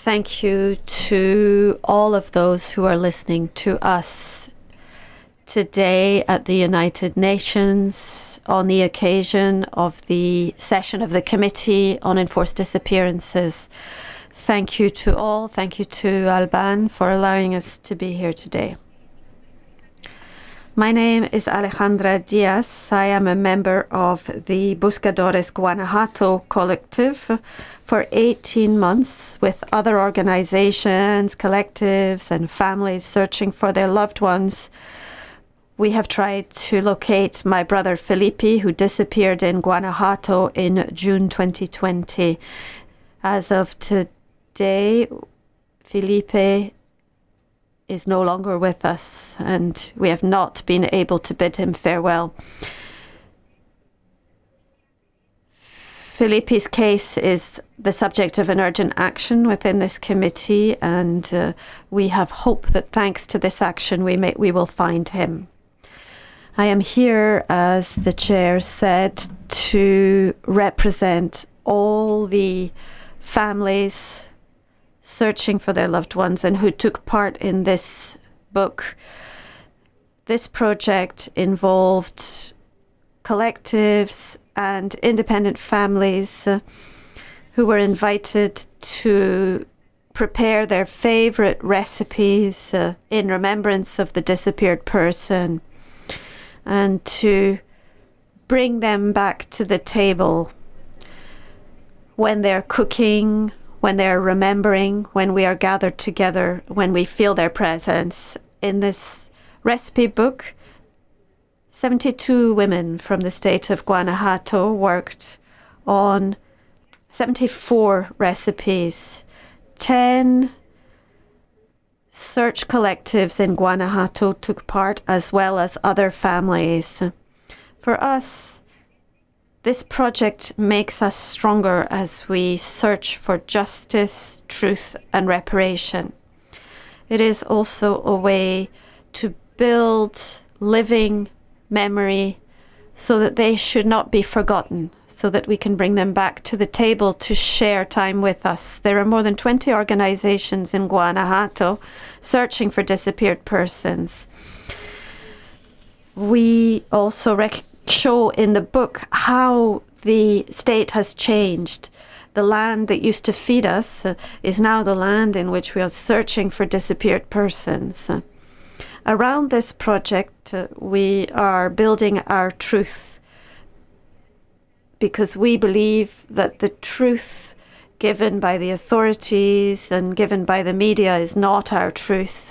thank you to all of those who are listening to us today at the United Nations on the occasion of the session of the Committee on Enforced Disappearances. Thank you to all. Thank you to Alban for allowing us to be here today. My name is Alejandra Diaz. I am a member of the Buscadores Guanajuato collective for 18 months with other organizations, collectives, and families searching for their loved ones. We have tried to locate my brother Felipe, who disappeared in Guanajuato in June 2020. As of today, Felipe is no longer with us, and we have not been able to bid him farewell. Felipe's case is the subject of an urgent action within this committee, and we have hope that thanks to this action we will find him. I am here, as the chair said, to represent all the families searching for their loved ones and who took part in this book. This project involved collectives and independent families who were invited to prepare their favorite recipes in remembrance of the disappeared person and to bring them back to the table when they're cooking, when they're remembering, when we are gathered together, when we feel their presence. In this recipe book, 72 women from the state of Guanajuato worked on 74 recipes. 10 search collectives in Guanajuato took part, as well as other families. For us, this project makes us stronger as we search for justice, truth, and reparation. It is also a way to build living memory so that they should not be forgotten, so that we can bring them back to the table to share time with us. There are more than 20 organizations in Guanajuato searching for disappeared persons. We also show in the book how the state has changed. The land that used to feed us is now the land in which we are searching for disappeared persons. Around this project, we are building our truth, because we believe that the truth given by the authorities and given by the media is not our truth.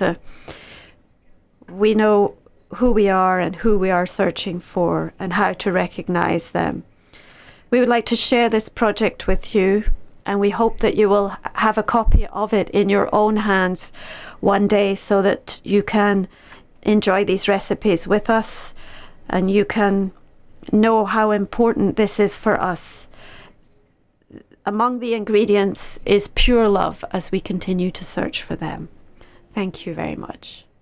We know who we are and who we are searching for and how to recognize them. We would like to share this project with you, and we hope that you will have a copy of it in your own hands one day so that you can enjoy these recipes with us and you can know how important this is for us. Among the ingredients is pure love as we continue to search for them. Thank you very much.